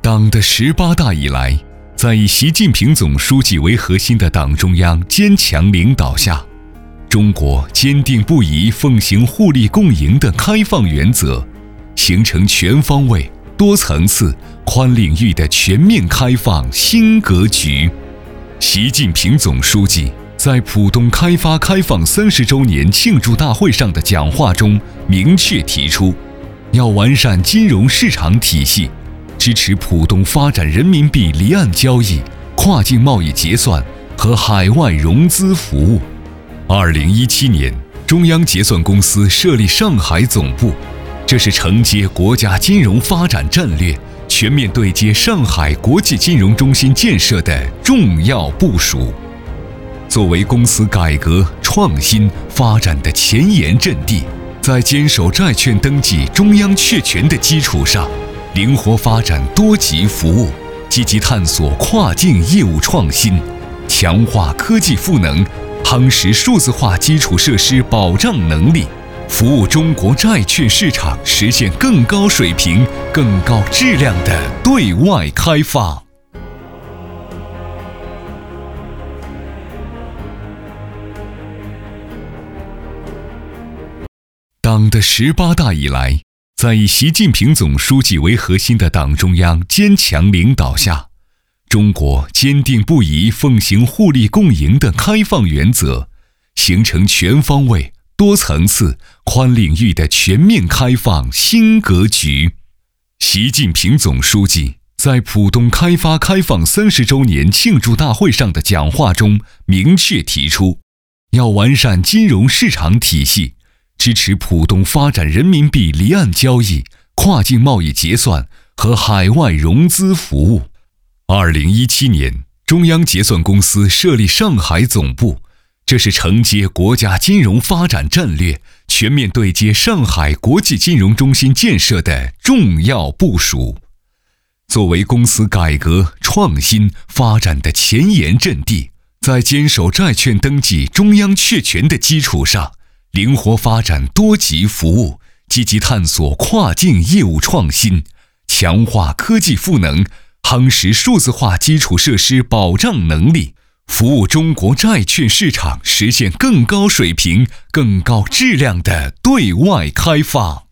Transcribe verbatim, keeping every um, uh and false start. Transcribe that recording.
党的十八大以来，在以习近平总书记为核心的党中央坚强领导下，中国坚定不移奉行互利共赢的开放原则，形成全方位、多层次、宽领域的全面开放新格局。习近平总书记在浦东开发开放三十周年庆祝大会上的讲话中明确提出，要完善金融市场体系，支持浦东发展人民币离岸交易、跨境贸易结算和海外融资服务。二零一七年，中央结算公司设立上海总部，这是承接国家金融发展战略，全面对接上海国际金融中心建设的重要部署。作为公司改革创新发展的前沿阵地，在坚守债券登记中央确权的基础上，灵活发展多级服务，积极探索跨境业务创新，强化科技赋能，夯实数字化基础设施保障能力，服务中国债券市场实现更高水平、更高质量的对外开放。党的十八大以来，在以习近平总书记为核心的党中央坚强领导下，中国坚定不移奉行互利共赢的开放原则，形成全方位、多层次、宽领域的全面开放新格局。习近平总书记在浦东开发开放三十周年庆祝大会上的讲话中明确提出，要完善金融市场体系，支持浦东发展人民币离岸交易、跨境贸易结算和海外融资服务。二零一七年，中央结算公司设立上海总部，这是承接国家金融发展战略，全面对接上海国际金融中心建设的重要部署。作为公司改革创新发展的前沿阵地，在坚守债券登记中央确权的基础上，灵活发展多级服务，积极探索跨境业务创新，强化科技赋能，夯实数字化基础设施保障能力，服务中国债券市场实现更高水平、更高质量的对外开放。